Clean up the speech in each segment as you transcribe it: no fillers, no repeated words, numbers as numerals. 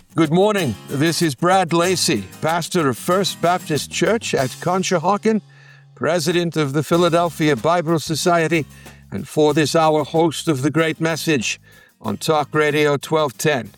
Good morning. This is Brad Lacey, pastor of First Baptist Church at Conshohocken, president of the Philadelphia Bible Society, and for this hour, host of The Great Message on Talk Radio 1210,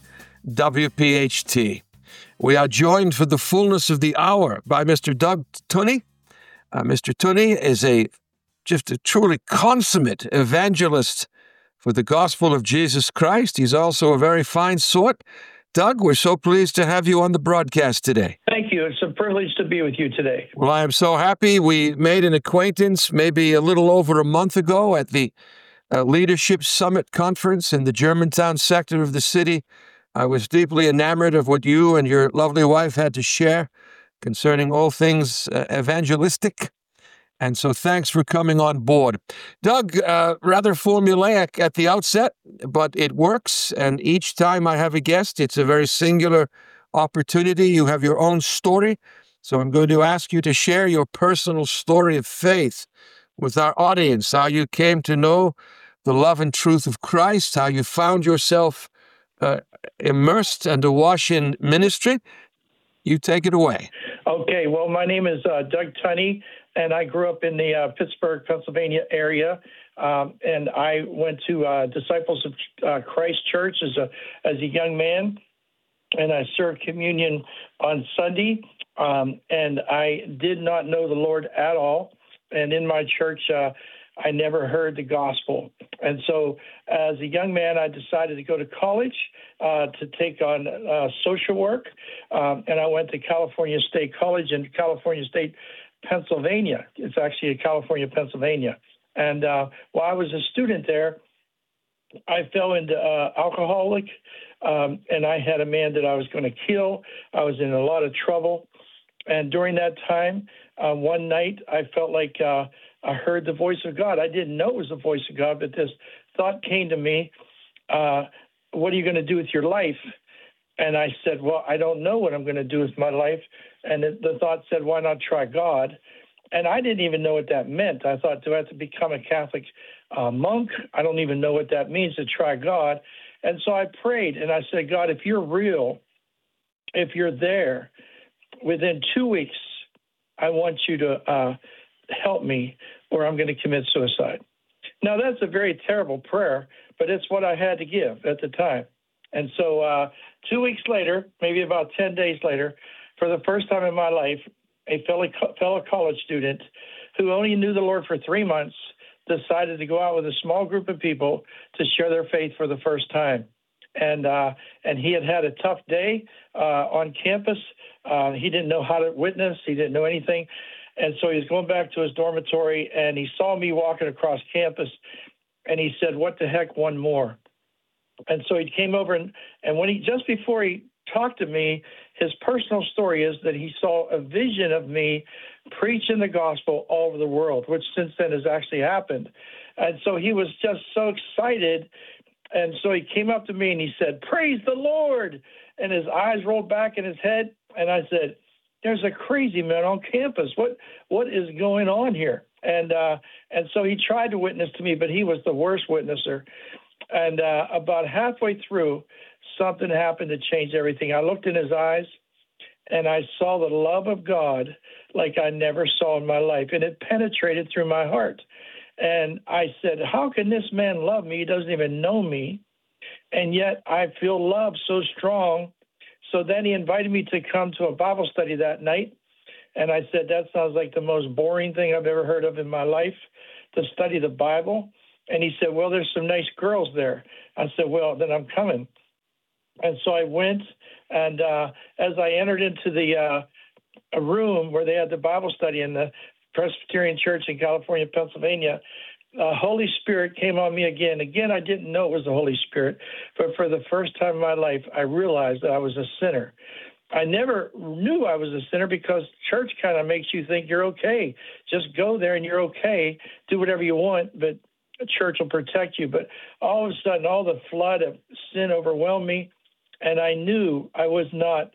WPHT. We are joined for the fullness of the hour by Mr. Doug Tunney. Mr. Tunney is just a truly consummate evangelist for the gospel of Jesus Christ. He's also a very fine sort. Doug, we're so pleased to have you on the broadcast today. Thank you. It's a privilege to be with you today. Well, I am so happy. We made an acquaintance maybe a little over a month ago at the Leadership Summit Conference in the Germantown sector of the city. I was deeply enamored of what you and your lovely wife had to share concerning all things evangelistic. And so thanks for coming on board. Doug, rather formulaic at the outset, but it works. And each time I have a guest, it's a very singular opportunity. You have your own story. So I'm going to ask you to share your personal story of faith with our audience, how you came to know the love and truth of Christ, how you found yourself immersed and awash in ministry. You take it away. Okay. Well, my name is Doug Tunney, and I grew up in the Pittsburgh, Pennsylvania area. And I went to Disciples of Christ Church as a young man, and I served communion on Sunday. And I did not know the Lord at all. And in my church, I never heard the gospel. And so as a young man, I decided to go to college to take on social work. And I went to California State College in California State, Pennsylvania. It's actually in California, Pennsylvania. And while I was a student there, I fell into alcoholic, and I had a man that I was going to kill. I was in a lot of trouble. And during that time, one night, I felt like I heard the voice of God. I didn't know it was the voice of God, but this thought came to me, what are you going to do with your life? And I said, well, I don't know what I'm going to do with my life. And the thought said, why not try God? And I didn't even know what that meant. I thought, do I have to become a Catholic monk? I don't even know what that means to try God. And so I prayed, and I said, God, if you're real, if you're there, within 2 weeks, I want you to help me, or I'm going to commit suicide. Now, that's a very terrible prayer, but it's what I had to give at the time. And so 2 weeks later, maybe about 10 days later, for the first time in my life, a fellow college student who only knew the Lord for 3 months decided to go out with a small group of people to share their faith for the first time. And he had a tough day on campus. He didn't know how to witness. He didn't know anything. And so he was going back to his dormitory, and he saw me walking across campus, and he said, what the heck, one more? And so he came over, and when just before he talked to me, his personal story is that he saw a vision of me preaching the gospel all over the world, which since then has actually happened. And so he was just so excited. And so he came up to me and he said, praise the Lord. And his eyes rolled back in his head. And I said, there's a crazy man on campus. What is going on here? And so he tried to witness to me, but he was the worst witnesser. And about halfway through, something happened to change everything. I looked in his eyes, and I saw the love of God like I never saw in my life, and it penetrated through my heart. And I said, how can this man love me? He doesn't even know me, and yet I feel love so strong. So then he invited me to come to a Bible study that night, and I said, that sounds like the most boring thing I've ever heard of in my life, to study the Bible. And he said, well, there's some nice girls there. I said, well, then I'm coming. And so I went, and as I entered into the a room where they had the Bible study in the Presbyterian Church in California, Pennsylvania, Holy Spirit came on me again. Again, I didn't know it was the Holy Spirit, but for the first time in my life, I realized that I was a sinner. I never knew I was a sinner because church kind of makes you think you're okay. Just go there and you're okay. Do whatever you want, but church will protect you. But all of a sudden, all the flood of sin overwhelmed me, and I knew I was not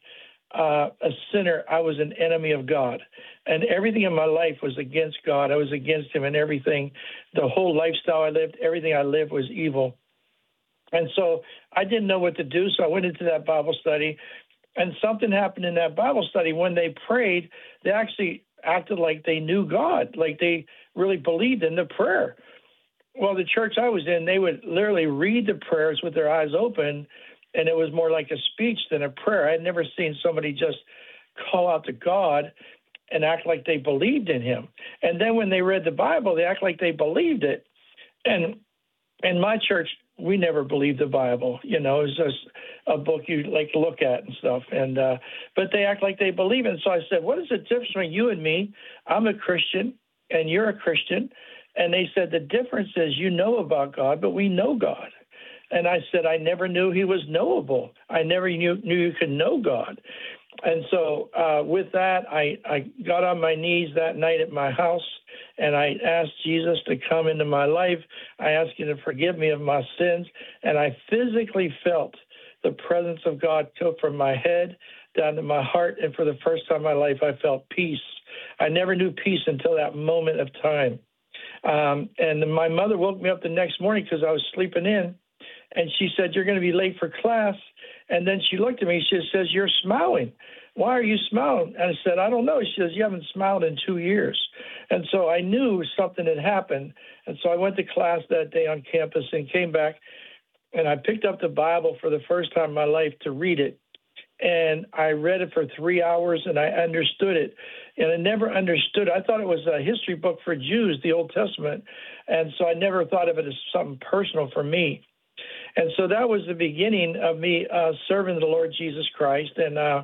a sinner. I was an enemy of God, and everything in my life was against God. I was against him, and everything, the whole lifestyle I lived, everything I lived was evil. And so I didn't know what to do, so I went into that Bible study, And something happened in that Bible study. When they prayed, they actually acted like they knew God, like they really believed in the prayer. Well, the church I was in, they would literally read the prayers with their eyes open, and it was more like a speech than a prayer. I had never seen somebody just call out to God and act like they believed in him. And then when they read the Bible, they act like they believed it. And in my church, we never believed the Bible. You know, it's just a book you like to look at and stuff. And but they act like they believe it. And so I said, what is the difference between you and me? I'm a Christian and you're a Christian. And they said, the difference is you know about God, but we know God. And I said, I never knew he was knowable. I never knew you could know God. And so with that, I got on my knees that night at my house, and I asked Jesus to come into my life. I asked him to forgive me of my sins, and I physically felt the presence of God go from my head down to my heart, and for the first time in my life, I felt peace. I never knew peace until that moment of time. And my mother woke me up the next morning because I was sleeping in, and she said, you're going to be late for class. And then she looked at me, she says, you're smiling. Why are you smiling? And I said, I don't know. She says, you haven't smiled in 2 years. And so I knew something had happened. And so I went to class that day on campus and came back, and I picked up the Bible for the first time in my life to read it. And I read it for 3 hours, and I understood it. And I never understood. I thought it was a history book for Jews, the Old Testament. And so I never thought of it as something personal for me. And so that was the beginning of me serving the Lord Jesus Christ. And I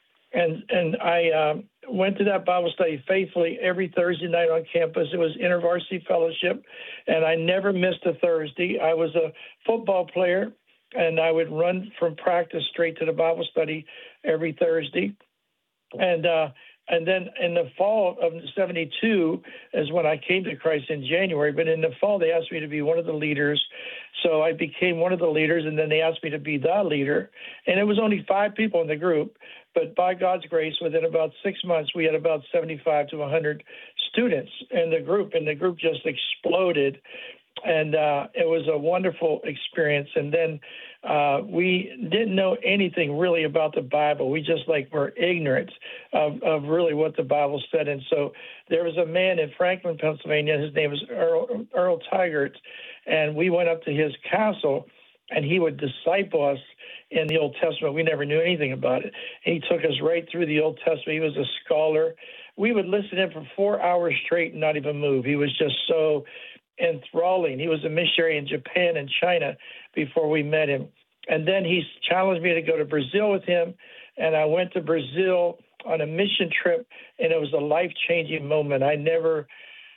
went to that Bible study faithfully every Thursday night on campus. It was InterVarsity Fellowship, and I never missed a Thursday. I was a football player, and I would run from practice straight to the Bible study every Thursday. And then in the fall of '72 is when I came to Christ in January. But in the fall, they asked me to be one of the leaders. So I became one of the leaders, and then they asked me to be the leader. And it was only 5 people in the group. But by God's grace, within about 6 months, we had about 75 to 100 students in the group, and the group just exploded. And it was a wonderful experience. And then we didn't know anything really about the Bible. We just were ignorant of really what the Bible said. And so there was a man in Franklin, Pennsylvania. His name was Earl Tigert. And we went up to his castle, and he would disciple us in the Old Testament. We never knew anything about it. He took us right through the Old Testament. He was a scholar. We would listen to him for 4 hours straight and not even move. He was just so enthralling. He was a missionary in Japan and China before we met him. And then he challenged me to go to Brazil with him. And I went to Brazil on a mission trip, and it was a life-changing moment. I never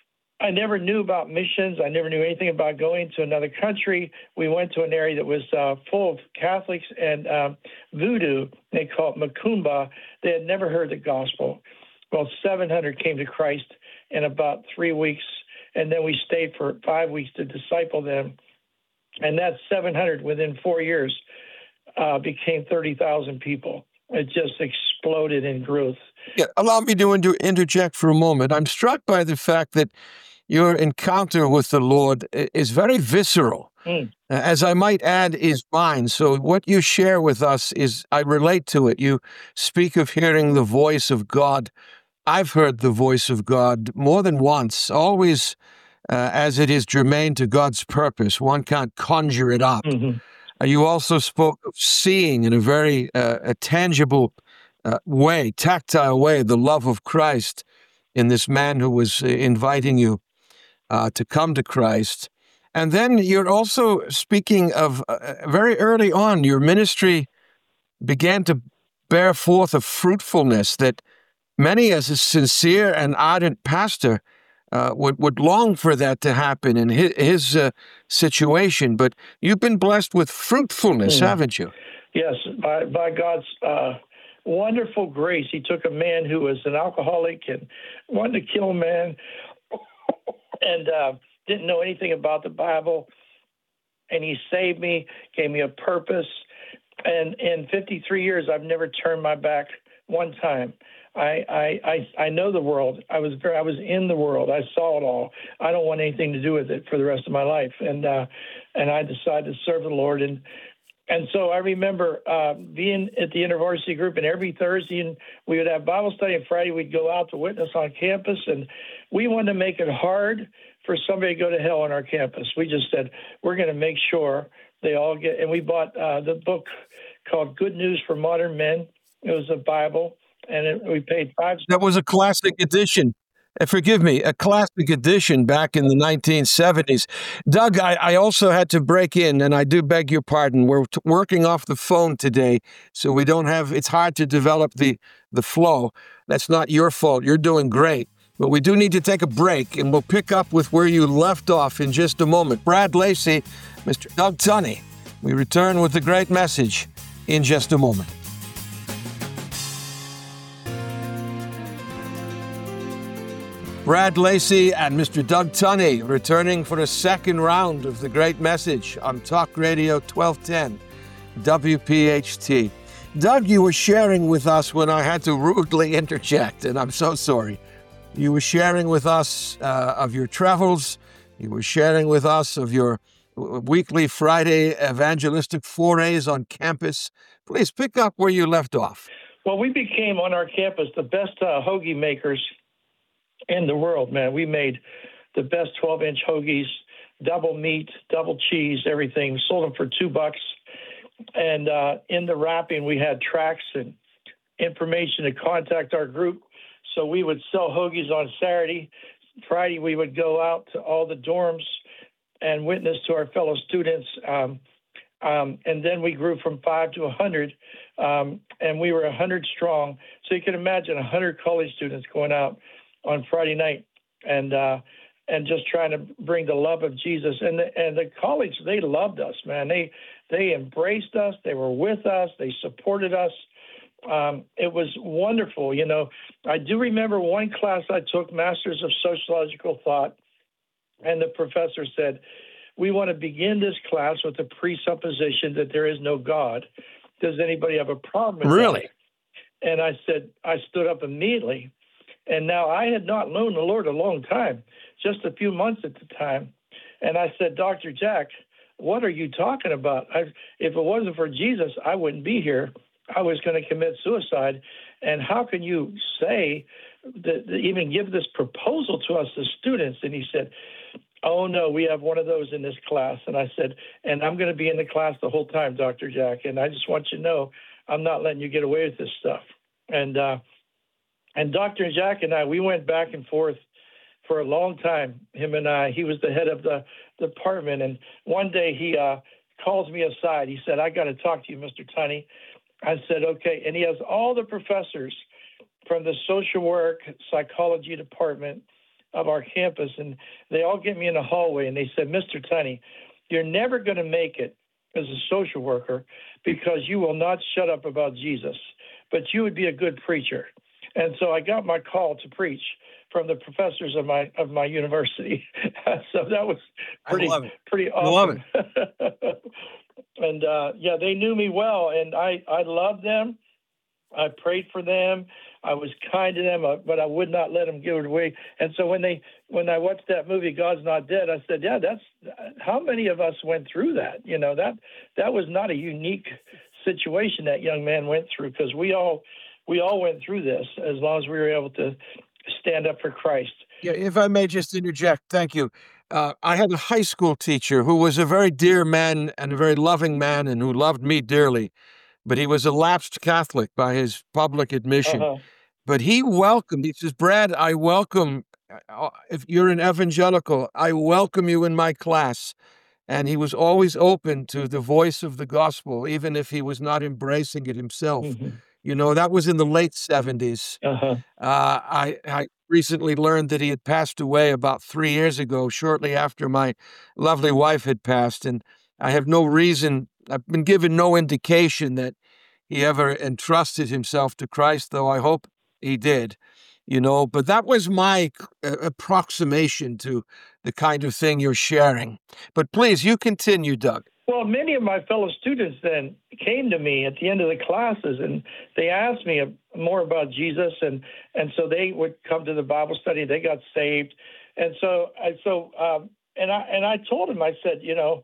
knew about missions. I never knew anything about going to another country. We went to an area that was full of Catholics and voodoo. They call it Macumba. They had never heard the gospel. Well, 700 came to Christ in about 3 weeks, and then we stayed for 5 weeks to disciple them. And that 700 within 4 years became 30,000 people. It just exploded in growth. Yeah, allow me to interject for a moment. I'm struck by the fact that your encounter with the Lord is very visceral, as I might add, is mine. So what you share with us is, I relate to it. You speak of hearing the voice of God. I've heard the voice of God more than once, always as it is germane to God's purpose. One can't conjure it up. Mm-hmm. You also spoke of seeing in a very a tangible way, tactile way, the love of Christ in this man who was inviting you to come to Christ. And then you're also speaking of very early on, your ministry began to bear forth a fruitfulness that many, as a sincere and ardent pastor, would long for that to happen in his situation. But you've been blessed with fruitfulness, haven't you? Yes, by God's wonderful grace. He took a man who was an alcoholic and wanted to kill a man and didn't know anything about the Bible. And he saved me, gave me a purpose. And in 53 years, I've never turned my back one time. I know the world. I was in the world. I saw it all. I don't want anything to do with it for the rest of my life. And I decided to serve the Lord. And And so I remember being at the InterVarsity group, and every Thursday and we would have Bible study, and Friday we'd go out to witness on campus. And we wanted to make it hard for somebody to go to hell on our campus. We just said, we're going to make sure they all get, and we bought the book called Good News for Modern Men. It was a Bible, and we paid $5. That was a classic edition. Forgive me, a classic edition back in the 1970s. Doug, I also had to break in, and I do beg your pardon. We're working off the phone today, so we don't have, it's hard to develop the flow. That's not your fault. You're doing great. But we do need to take a break, and we'll pick up with where you left off in just a moment. Brad Lacey, Mr. Doug Tunney. We return with the great message in just a moment. Brad Lacey and Mr. Doug Tunney returning for a second round of the great message on Talk Radio 1210 WPHT. Doug, you were sharing with us when I had to rudely interject, and I'm so sorry. You were sharing with us of your travels. You were sharing with us of your weekly Friday evangelistic forays on campus. Please pick up where you left off. Well, we became on our campus the best hoagie makers in the world, man. We made the best 12-inch hoagies, double meat, double cheese, everything. We sold them for $2. And in the wrapping, we had tracts and information to contact our group. So we would sell hoagies on Saturday. Friday, we would go out to all the dorms and witness to our fellow students. And then we grew from 5 to 100, and we were 100 strong. So you can imagine 100 college students going out on Friday night and just trying to bring the love of Jesus. And the college, they loved us, man. They embraced us. They were with us. They supported us. It was wonderful. You know, I do remember one class I took, Masters of Sociological Thought, and the professor said, we want to begin this class with the presupposition that there is no God. Does anybody have a problem with Really? that? And I said, I stood up immediately. And now I had not known the Lord a long time, just a few months at the time. And I said, Dr. Jack, what are you talking about? If it wasn't for Jesus, I wouldn't be here. I was going to commit suicide. And how can you say that, even give this proposal to us as students? And he said, oh, no, we have one of those in this class. And I said, and I'm going to be in the class the whole time, Dr. Jack. And I just want you to know, I'm not letting you get away with this stuff. And Dr. Jack and I, we went back and forth for a long time, him and I. He was the head of the department. And one day he calls me aside. He said, I got to talk to you, Mr. Tunney. I said, okay. And he has all the professors from the social work, psychology department of our campus. And they all get me in the hallway. And they said, Mr. Tunney, you're never going to make it as a social worker because you will not shut up about Jesus. But you would be a good preacher. And so I got my call to preach from the professors of my university. So that was pretty awesome. I love it. And yeah, they knew me well, and I loved them. I prayed for them. I was kind to them, but I would not let them give it away. And so when I watched that movie, God's Not Dead, I said, yeah, that's how many of us went through that? You know, that was not a unique situation that young man went through, because we all went through this as long as we were able to stand up for Christ. Yeah, if I may just interject, thank you. I had a high school teacher who was a very dear man and a very loving man and who loved me dearly, but he was a lapsed Catholic by his public admission. Uh-huh. But he says, Brad, I welcome, if you're an evangelical, I welcome you in my class. And he was always open to the voice of the gospel, even if he was not embracing it himself. Mm-hmm. You know, that was in the late 70s. Uh-huh. I recently learned that he had passed away about 3 years ago, shortly after my lovely wife had passed. And I have no reason, I've been given no indication that he ever entrusted himself to Christ, though I hope he did, you know. But that was my approximation to the kind of thing you're sharing. But please, you continue, Doug. Well, many of my fellow students then came to me at the end of the classes, and they asked me more about Jesus, and so they would come to the Bible study. They got saved, and so I told them, I said, you know,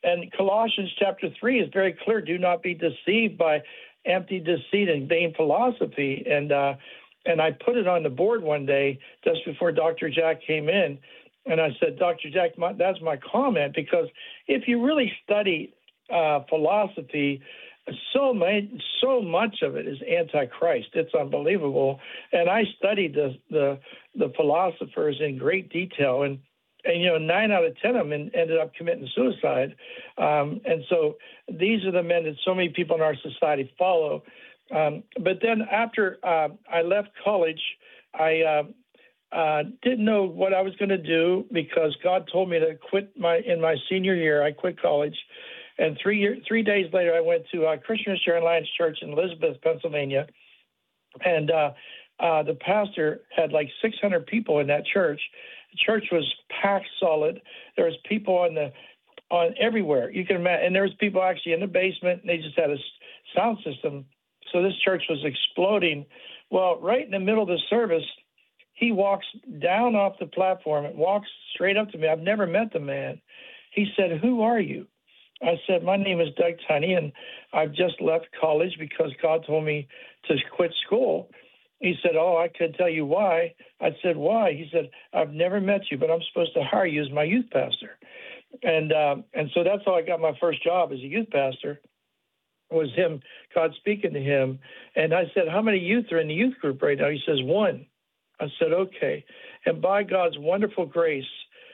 And Colossians chapter 3 is very clear. Do not be deceived by empty deceit and vain philosophy. And I put it on the board one day just before Dr. Jack came in. And I said, Dr. Jack, that's my comment, because if you really study philosophy, so much of it is antichrist. It's unbelievable. And I studied the philosophers in great detail, and 9 out of 10 of them ended up committing suicide. And so these are the men that so many people in our society follow. But then after I left college, I didn't know what I was going to do, because God told me to quit in my senior year. I quit college. And 3 days later, I went to Christian Missionary Alliance Church in Elizabeth, Pennsylvania. And the pastor had like 600 people in that church. The church was packed solid. There was people on everywhere. You can imagine. And there was people actually in the basement. And they just had a sound system. So this church was exploding. Well, right in the middle of the service, he walks down off the platform and walks straight up to me. I've never met the man. He said, "Who are you?" I said, "My name is Doug Tunney, and I've just left college because God told me to quit school." He said, "Oh, I could tell you why." I said, "Why?" He said, "I've never met you, but I'm supposed to hire you as my youth pastor." And so that's how I got my first job as a youth pastor, was him, God speaking to him. And I said, "How many youth are in the youth group right now?" He says, "1." I said, "Okay." And by God's wonderful grace,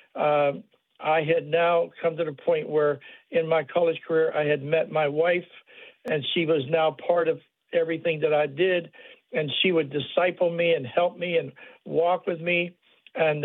I had now come to the point where in my college career, I had met my wife, and she was now part of everything that I did. And she would disciple me and help me and walk with me. And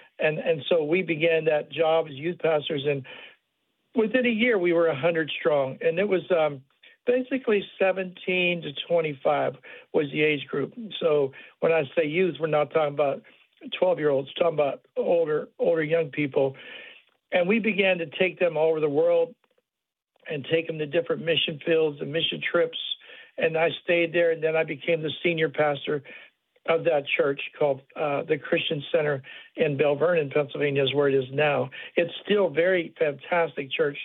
so we began that job as youth pastors. And within a year, we were 100 strong. And it was basically 17 to 25 was the age group. So when I say youth, we're not talking about 12-year-olds, we're talking about older young people. And we began to take them all over the world and take them to different mission fields and mission trips. And I stayed there, and then I became the senior pastor of that church called the Christian Center in Bell Vernon, Pennsylvania, is where it is now. It's still a very fantastic church,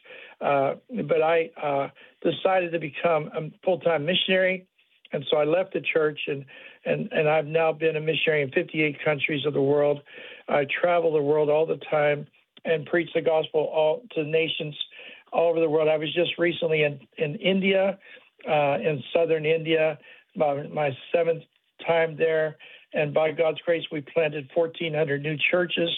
but I decided to become a full-time missionary, and so I left the church, and I've now been a missionary in 58 countries of the world. I travel the world all the time and preach the gospel to nations all over the world. I was just recently in India, in southern India, my 7th time there, and by God's grace, we planted 1,400 new churches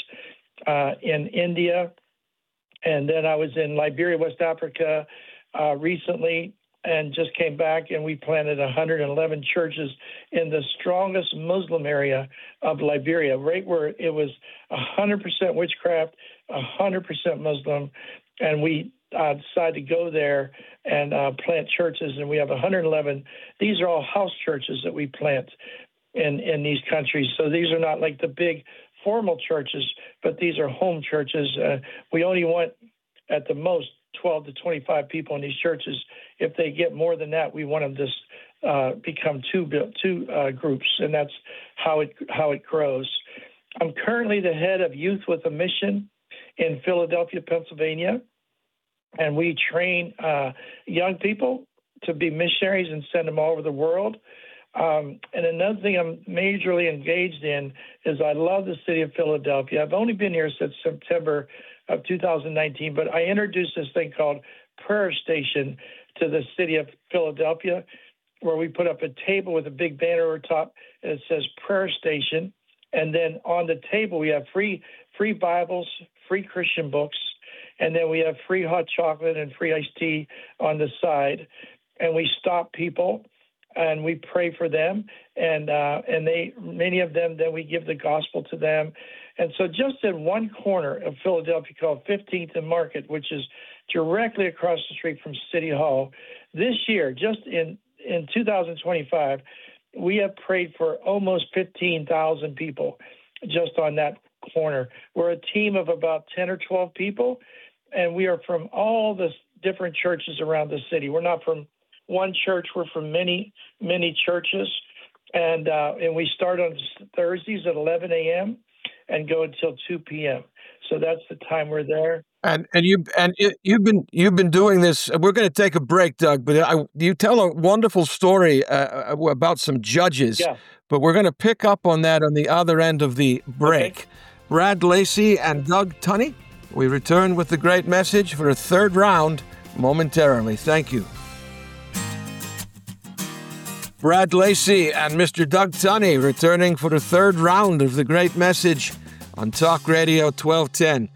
in India. And then I was in Liberia, West Africa recently, and just came back, and we planted 111 churches in the strongest Muslim area of Liberia, right where it was 100% witchcraft, 100% Muslim, and we decided to go there and plant churches, and we have 111. These are all house churches that we plant in these countries. So these are not like the big formal churches, but these are home churches. We only want at the most 12 to 25 people in these churches. If they get more than that, we want them to become two groups, and that's how it grows. I'm currently the head of Youth with a Mission in Philadelphia, Pennsylvania, and we train young people to be missionaries and send them all over the world. And another thing I'm majorly engaged in is I love the city of Philadelphia. I've only been here since September of 2019, but I introduced this thing called Prayer Station to the city of Philadelphia, where we put up a table with a big banner over top, and it says Prayer Station. And then on the table, we have free Bibles, free Christian books, and then we have free hot chocolate and free iced tea on the side. And we stop people and we pray for them, and many of them, then we give the gospel to them. And so just in one corner of Philadelphia called 15th and Market, which is directly across the street from City Hall, this year, just in 2025, we have prayed for almost 15,000 people just on that corner. We're a team of about 10 or 12 people, and we are from all the different churches around the city. We're not from one church. We're from many, many churches. And we start on Thursdays at 11 a.m. and go until 2 p.m. So that's the time we're there. You've been doing this. We're going to take a break, Doug, but you tell a wonderful story about some judges. Yeah. But we're going to pick up on that on the other end of the break. Okay. Brad Lacey and Doug Tunney. We return with the great message for a third round momentarily. Thank you. Brad Lacey and Mr. Doug Tunney returning for the third round of the great message on Talk Radio 1210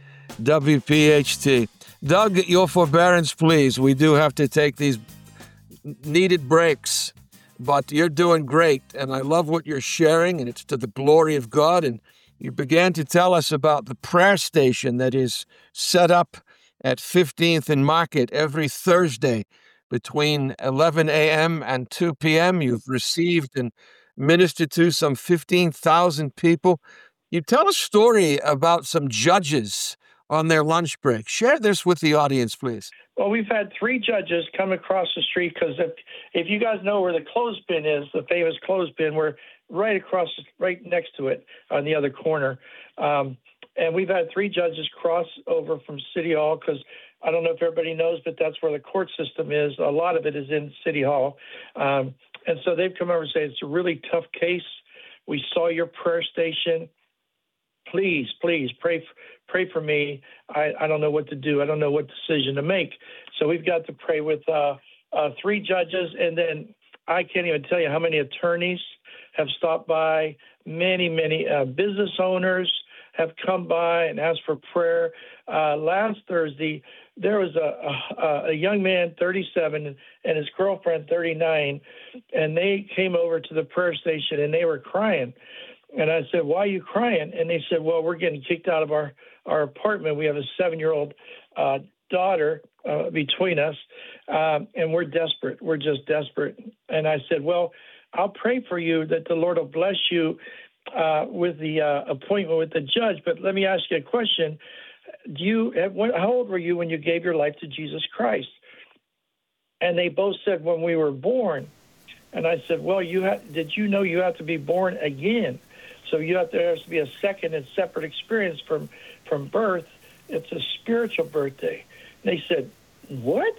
WPHT. Doug, your forbearance, please. We do have to take these needed breaks, but you're doing great, and I love what you're sharing, and it's to the glory of God. And you began to tell us about the prayer station that is set up at 15th and Market every Thursday between 11 a.m. and 2 p.m. You've received and ministered to some 15,000 people. You tell a story about some judges on their lunch break. Share this with the audience, please. Well, we've had 3 judges come across the street because if you guys know where the clothespin is, the famous clothespin, we're right next to it on the other corner. And we've had 3 judges cross over from City Hall because I don't know if everybody knows, but that's where the court system is. A lot of it is in City Hall. And so they've come over and said, it's a really tough case. We saw your prayer station. Please pray for me. I don't know what to do. I don't know what decision to make. So we've got to pray with 3 judges. And then I can't even tell you how many attorneys have stopped by. Many business owners have come by and asked for prayer. Last Thursday, there was a young man, 37, and his girlfriend, 39, and they came over to the prayer station, and they were crying. And I said, why are you crying? And they said, well, we're getting kicked out of our apartment. We have a 7-year-old daughter between us, and we're desperate. We're just desperate. And I said, well, I'll pray for you that the Lord will bless you with the appointment with the judge. But let me ask you a question. How old were you when you gave your life to Jesus Christ? And they both said, when we were born. And I said, well, did you know you have to be born again? So there has to be a second and separate experience from birth. It's a spiritual birthday. And they said, what?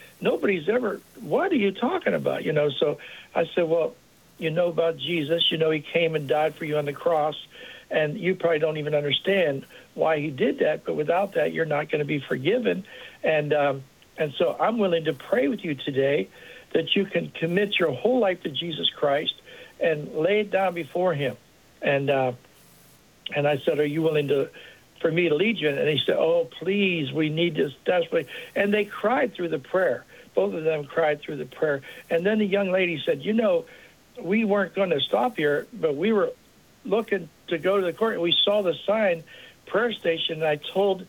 What are you talking about? So I said, well, you know about Jesus. He came and died for you on the cross. And you probably don't even understand why he did that. But without that, you're not going to be forgiven. And so I'm willing to pray with you today that you can commit your whole life to Jesus Christ and lay it down before him. And I said, are you willing for me to lead you? And he said, oh, please, we need this desperately. And they cried through the prayer. Both of them cried through the prayer. And then the young lady said, we weren't going to stop here, but we were looking to go to the court, and we saw the sign, prayer station, and I told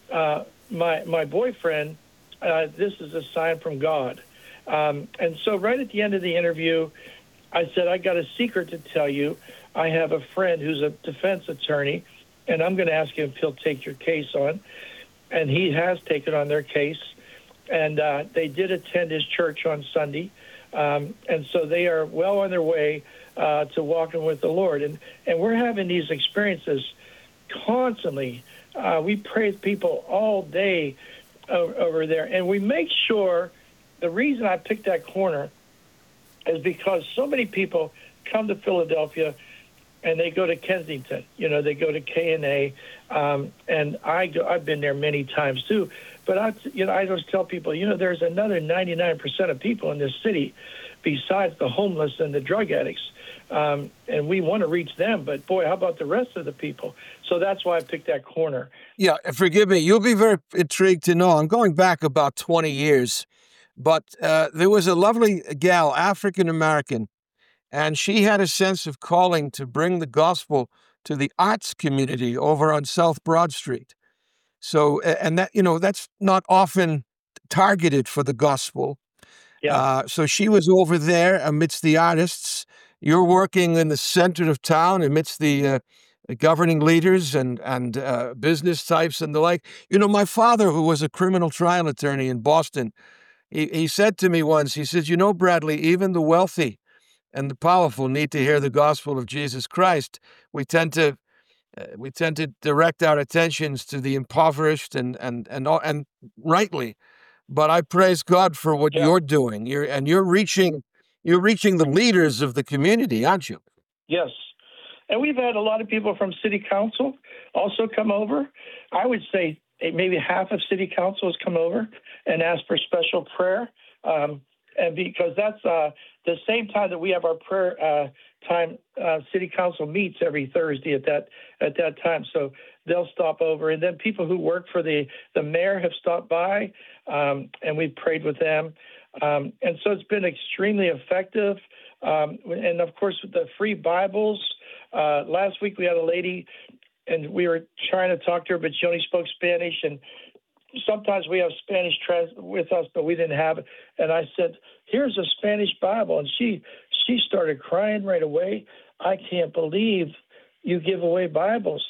my boyfriend, this is a sign from God. And so right at the end of the interview, I said, I got a secret to tell you. I have a friend who's a defense attorney, and I'm going to ask him if he'll take your case on. And he has taken on their case. And they did attend his church on Sunday. And so they are well on their way to walking with the Lord. And we're having these experiences constantly. We pray with people all day over there. And we make sure, the reason I picked that corner is because so many people come to Philadelphia and they go to Kensington. They go to K&A. And I've been there many times too. But I just tell people, there's another 99% of people in this city besides the homeless and the drug addicts. And we want to reach them. But, boy, how about the rest of the people? So that's why I picked that corner. Yeah, forgive me. You'll be very intrigued to know. I'm going back about 20 years. But there was a lovely gal, African-American, and she had a sense of calling to bring the gospel to the arts community over on South Broad Street. So, and that, that's not often targeted for the gospel. Yeah. So she was over there amidst the artists. You're working in the center of town amidst the governing leaders and business types and the like. My father, who was a criminal trial attorney in Boston, he said to me once, he says, Bradley, even the wealthy and the powerful need to hear the gospel of Jesus Christ. We tend to We tend to direct our attentions to the impoverished and rightly. But I praise God for what Yeah. you're doing. You're reaching the leaders of the community, aren't you? Yes. And we've had a lot of people from city council also come over. I would say maybe half of city council has come over and asked for special prayer. And because that's the same time that we have our prayer time, city council meets every Thursday at that time. So they'll stop over, and then people who work for the mayor have stopped by, and we've prayed with them. And so it's been extremely effective. And of course, with the free Bibles, last week we had a lady, and we were trying to talk to her, but she only spoke Spanish. And sometimes we have Spanish with us, but we didn't have it. And I said, "Here's a Spanish Bible," and she started crying right away. "I can't believe you give away Bibles,"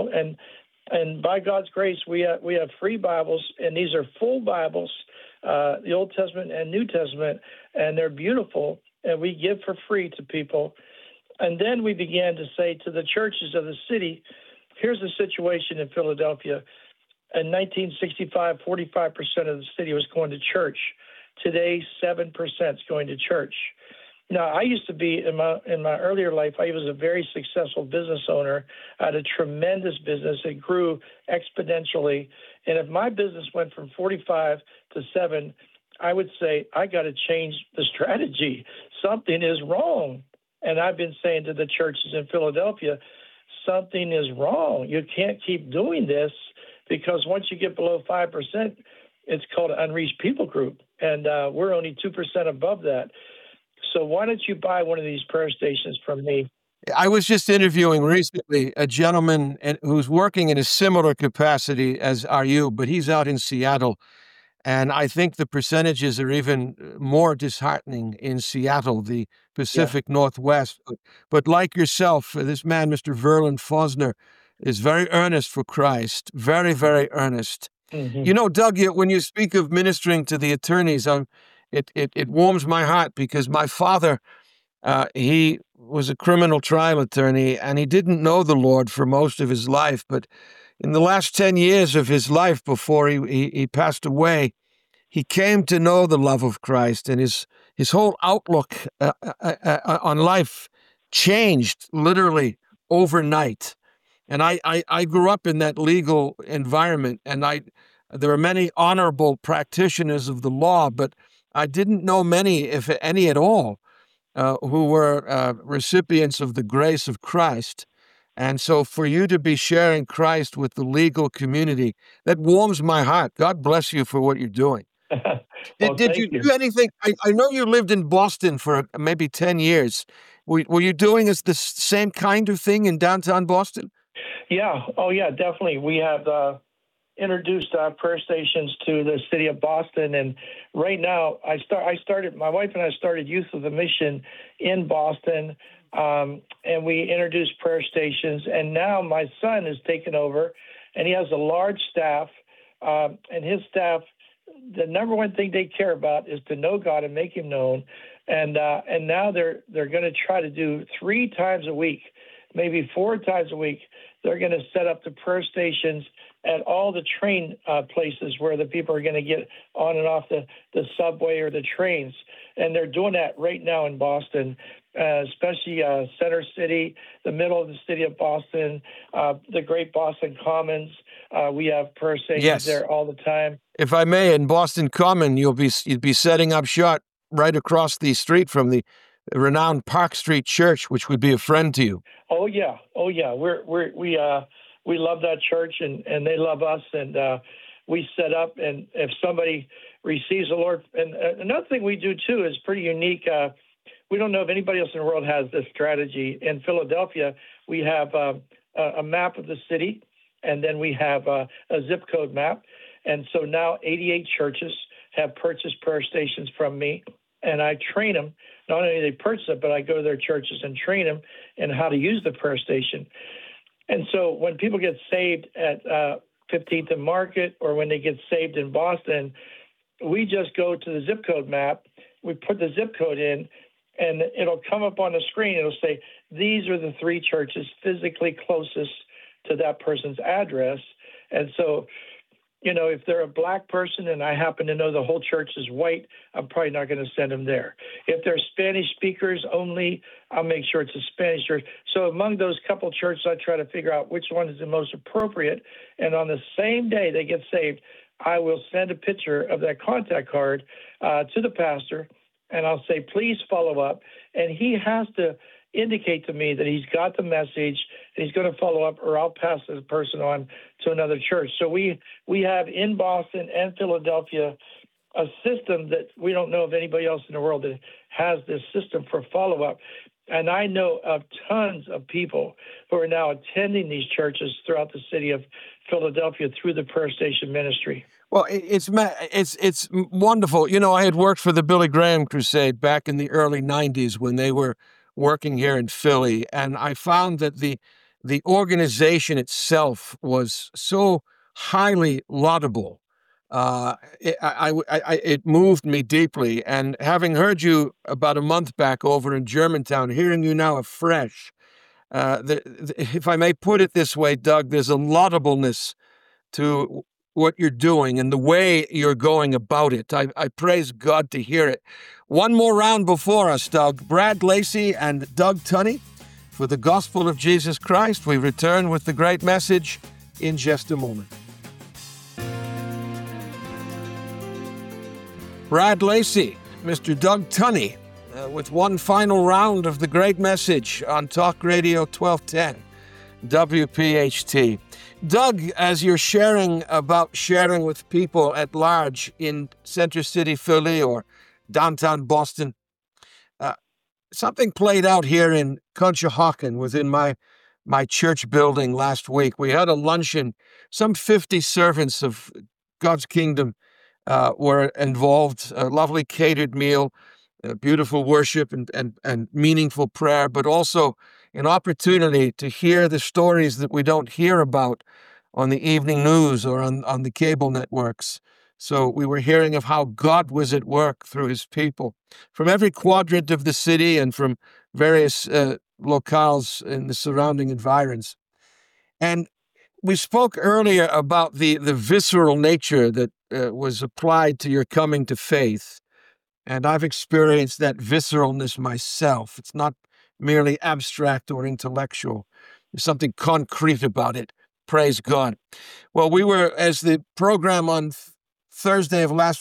And by God's grace, we have free Bibles, and these are full Bibles, the Old Testament and New Testament, and they're beautiful. And we give for free to people. And then we began to say to the churches of the city, here's the situation in Philadelphia. In 1965, 45% of the city was going to church. Today, 7% is going to church. Now, I used to be, in my earlier life, I was a very successful business owner. I had a tremendous business. It grew exponentially. And if my business went from 45 to 7, I would say, I got to change the strategy. Something is wrong. And I've been saying to the churches in Philadelphia, something is wrong. You can't keep doing this, because once you get below 5%, it's called an unreached people group. And we're only 2% above that. So why don't you buy one of these prayer stations from me? I was just interviewing recently a gentleman who's working in a similar capacity as are you, but he's out in Seattle. And I think the percentages are even more disheartening in Seattle, the Yeah. Pacific Northwest. But like yourself, this man, Mr. Verlin Fosner, is very earnest for Christ, very, very earnest. Mm-hmm. You know, Doug, when you speak of ministering to the attorneys, it warms my heart, because my father, he was a criminal trial attorney, and he didn't know the Lord for most of his life. But in the last 10 years of his life before he passed away, he came to know the love of Christ, and his whole outlook on life changed literally overnight. And I grew up in that legal environment, and there are many honorable practitioners of the law, but I didn't know many, if any at all, who were recipients of the grace of Christ. And so for you to be sharing Christ with the legal community, that warms my heart. God bless you for what you're doing. Well, Did you thank you. do anything? I know you lived in Boston for maybe 10 years. Were you doing the same kind of thing in downtown Boston? Yeah. Oh, yeah, definitely. We have introduced prayer stations to the city of Boston, and right now my wife and I started Youth of the Mission in Boston, and we introduced prayer stations, and now my son has taken over, and he has a large staff, and his staff, the number one thing they care about is to know God and make Him known, and now they're going to try to do 3 times a week, maybe 4 times a week. They're going to set up the prayer stations at all the train places where the people are going to get on and off the subway or the trains. And they're doing that right now in Boston, especially Center City, the middle of the city of Boston, the Great Boston Commons. We have prayer stations there all the time. If I may, in Boston Common, you'd be setting up shop right across the street from the renowned Park Street Church, which would be a friend to you. Oh yeah. We love that church, and they love us, and we set up. And if somebody receives the Lord, and another thing we do too is pretty unique. We don't know if anybody else in the world has this strategy. In Philadelphia, we have a map of the city, and then we have a zip code map. And so now 88 churches have purchased prayer stations from me, and I train them. Not only do they purchase it, but I go to their churches and train them in how to use the prayer station. And so when people get saved at 15th and Market, or when they get saved in Boston, we just go to the zip code map. We put the zip code in, and it'll come up on the screen. It'll say, these are the 3 churches physically closest to that person's address. And so, if they're a black person and I happen to know the whole church is white, I'm probably not going to send them there. If they're Spanish speakers only, I'll make sure it's a Spanish church. So among those couple churches, I try to figure out which one is the most appropriate. And on the same day they get saved, I will send a picture of that contact card to the pastor, and I'll say, please follow up. And he has to indicate to me that he's got the message and he's going to follow up, or I'll pass the person on to another church. So we have in Boston and Philadelphia a system that we don't know of anybody else in the world that has this system for follow-up. And I know of tons of people who are now attending these churches throughout the city of Philadelphia through the Prayer Station Ministry. Well, it's wonderful. I had worked for the Billy Graham Crusade back in the early 90s when they were working here in Philly, and I found that the organization itself was so highly laudable. It moved me deeply, and having heard you about a month back over in Germantown, hearing you now afresh, if I may put it this way, Doug, there's a laudableness to what you're doing and the way you're going about it. I praise God to hear it. One more round before us, Doug. Brad Lacey and Doug Tunney for the Gospel of Jesus Christ. We return with the great message in just a moment. Brad Lacey, Mr. Doug Tunney, with one final round of the great message on Talk Radio 1210, WPHT. Doug, as you're sharing with people at large in Center City, Philly, or downtown Boston, something played out here in Conshohocken within my church building last week. We had a luncheon. Some 50 servants of God's kingdom were involved. A lovely catered meal, beautiful worship and meaningful prayer, but also an opportunity to hear the stories that we don't hear about on the evening news or on the cable networks. So we were hearing of how God was at work through his people from every quadrant of the city and from various locales in the surrounding environs. And we spoke earlier about the visceral nature that was applied to your coming to faith. And I've experienced that visceralness myself. It's not merely abstract or intellectual. There's something concrete about it. Praise God. Well, we were, as the program on Tuesday,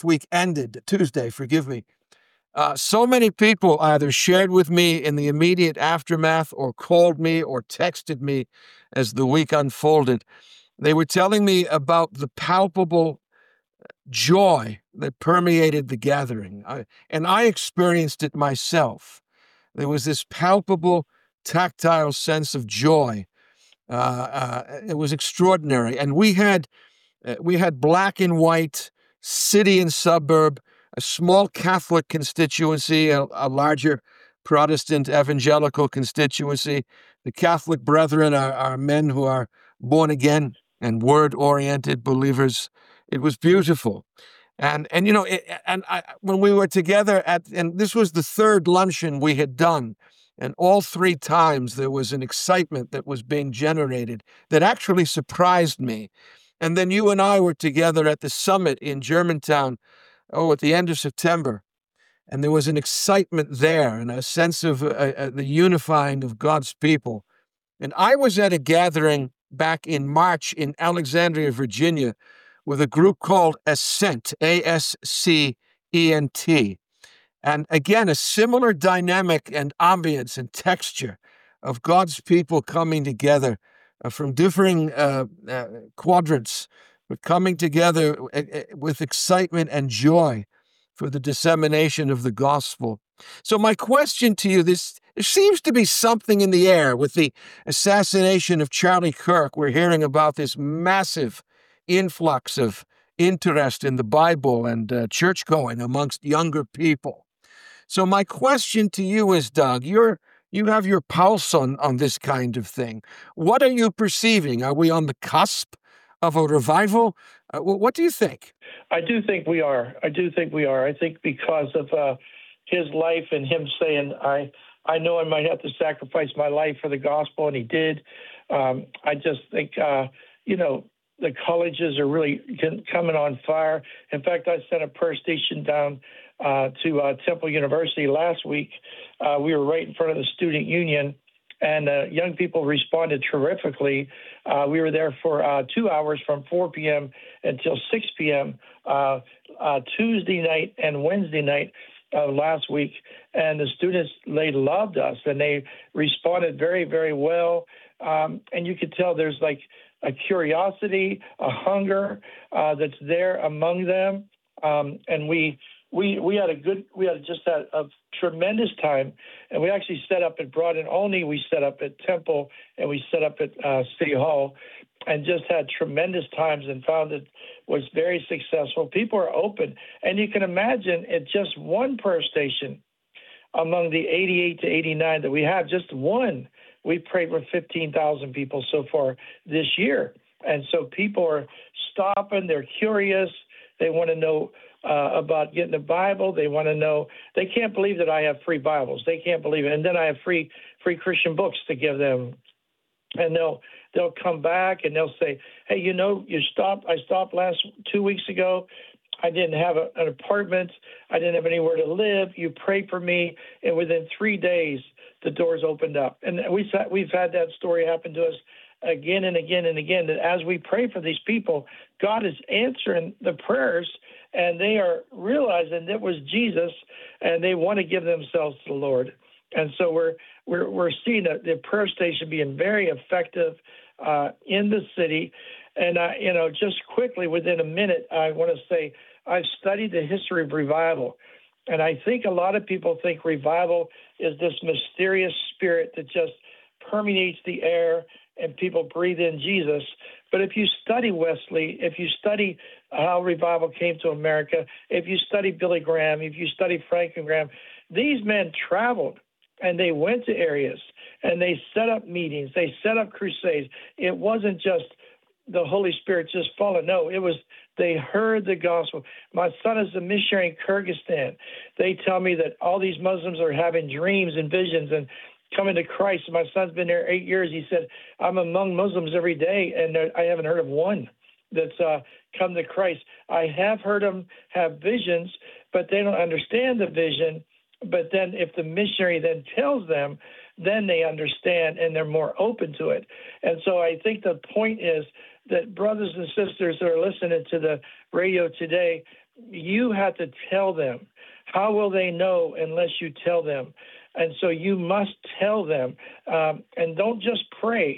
forgive me, so many people either shared with me in the immediate aftermath or called me or texted me as the week unfolded. They were telling me about the palpable joy that permeated the gathering. And I experienced it myself. There was this palpable, tactile sense of joy. It was extraordinary. And we had black and white, city and suburb, a small Catholic constituency, a larger Protestant evangelical constituency. The Catholic brethren are men who are born again and word-oriented believers. It was beautiful. And when we were together and this was the third luncheon we had done, and all three times there was an excitement that was being generated that actually surprised me. And then you and I were together at the summit in Germantown, at the end of September. And there was an excitement there and a sense of the unifying of God's people. And I was at a gathering back in March in Alexandria, Virginia, with a group called Ascent, Ascent. And again, a similar dynamic and ambience and texture of God's people coming together from differing quadrants, but coming together with excitement and joy for the dissemination of the gospel. So my question to you, there seems to be something in the air with the assassination of Charlie Kirk. We're hearing about this massive influx of interest in the Bible and church-going amongst younger people. So my question to you is, Doug, you have your pulse on this kind of thing. What are you perceiving? Are we on the cusp of a revival? What do you think? I do think we are. I think because of his life and him saying, I know I might have to sacrifice my life for the gospel, and he did. I just think, the colleges are really coming on fire. In fact, I sent a prayer station down to Temple University last week. We were right in front of the student union, and young people responded terrifically. We were there for 2 hours from 4 p.m. until 6 p.m. Tuesday night and Wednesday night last week, and the students, they loved us, and they responded very, very well. And you could tell there's like a curiosity, a hunger that's there among them. And we had a tremendous time, and we actually set up at Broad and Olney, we set up at Temple, and we set up at City Hall, and just had tremendous times and found it was very successful. People are open, and you can imagine at just one prayer station among the 88 to 89 that we have, just one, we prayed with 15,000 people so far this year. And so people are stopping, they're curious, they want to know about getting the Bible. They want to know. They can't believe that I have free Bibles. They can't believe it. And then I have free Christian books to give them. And they'll come back and they'll say, "Hey, I stopped 2 weeks ago. I didn't have an apartment. I didn't have anywhere to live. You prayed for me, and within 3 days, the doors opened up." And we've had that story happen to us again and again and again. That as we pray for these people, God is answering the prayers, and they are realizing it was Jesus, and they want to give themselves to the Lord. And so we're seeing the prayer station being very effective in the city. And just quickly, within a minute, I want to say I've studied the history of revival, and I think a lot of people think revival is this mysterious spirit that just permeates the air and people breathe in Jesus. But if you study Wesley, if you study how revival came to America, if you study Billy Graham, if you study Franklin Graham, these men traveled and they went to areas and they set up meetings, they set up crusades. It wasn't just the Holy Spirit just falling. No, it was they heard the gospel. My son is a missionary in Kyrgyzstan. They tell me that all these Muslims are having dreams and visions and coming to Christ. My son's been there 8 years. He said, "I'm among Muslims every day, and I haven't heard of one that's come to Christ." I have heard them have visions, but they don't understand the vision. But then if the missionary then tells them, then they understand and they're more open to it. And so I think the point is that brothers and sisters that are listening to the radio today, you have to tell them. How will they know unless you tell them? And so you must tell them, and don't just pray.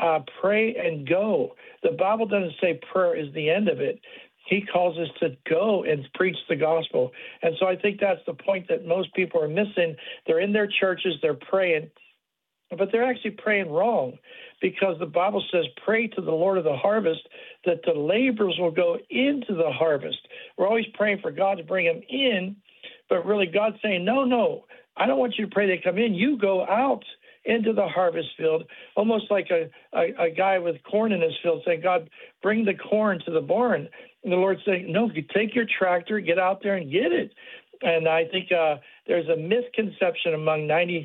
Pray and go. The Bible doesn't say prayer is the end of it. He calls us to go and preach the gospel. And so I think that's the point that most people are missing. They're in their churches, they're praying, but they're actually praying wrong, because the Bible says, "Pray to the Lord of the harvest that the laborers will go into the harvest." We're always praying for God to bring them in, but really God's saying, no, I don't want you to pray they come in. You go out into the harvest field, almost like a guy with corn in his field saying, "God, bring the corn to the barn." And the Lord's saying, "No, you take your tractor, get out there and get it." And I think there's a misconception among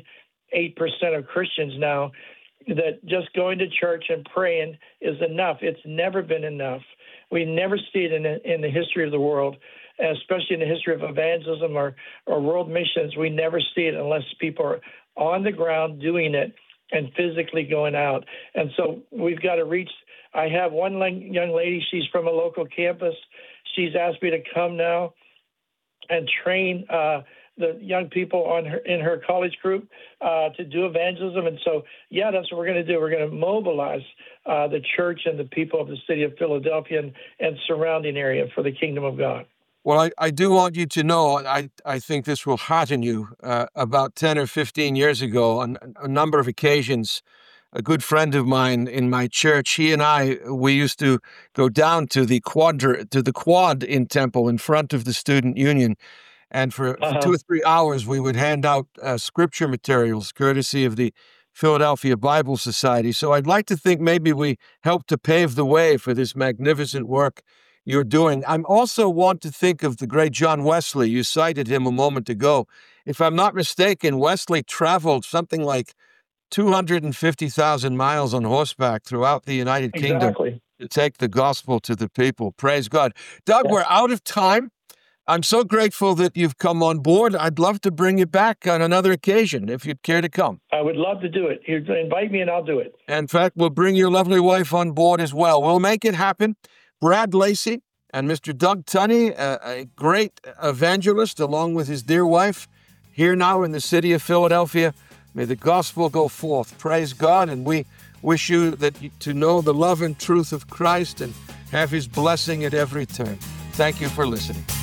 98% of Christians now that just going to church and praying is enough. It's never been enough. We never see it in the history of the world, especially in the history of evangelism or world missions. We never see it unless people are on the ground doing it and physically going out. And so we've got to reach. I have one young lady, she's from a local campus. She's asked me to come now and train the young people in her college group to do evangelism. And so, that's what we're going to do. We're going to mobilize the church and the people of the city of Philadelphia and surrounding area for the kingdom of God. Well, I do want you to know, I think this will hearten you. About 10 or 15 years ago, on a number of occasions, a good friend of mine in my church, he and we used to go down to the quad in Temple in front of the student union. And for 2 or 3 hours, we would hand out scripture materials, courtesy of the Philadelphia Bible Society. So I'd like to think maybe we helped to pave the way for this magnificent work you're doing. I also want to think of the great John Wesley. You cited him a moment ago. If I'm not mistaken, Wesley traveled something like 250,000 miles on horseback throughout the United Kingdom Exactly. to take the gospel to the people. Praise God. Doug, Yeah. we're out of time. I'm so grateful that you've come on board. I'd love to bring you back on another occasion if you'd care to come. I would love to do it. You invite me and I'll do it. In fact, we'll bring your lovely wife on board as well. We'll make it happen. Brad Lacey and Mr. Doug Tunney, a great evangelist, along with his dear wife, here now in the city of Philadelphia. May the gospel go forth. Praise God. And we wish you to know the love and truth of Christ and have his blessing at every turn. Thank you for listening.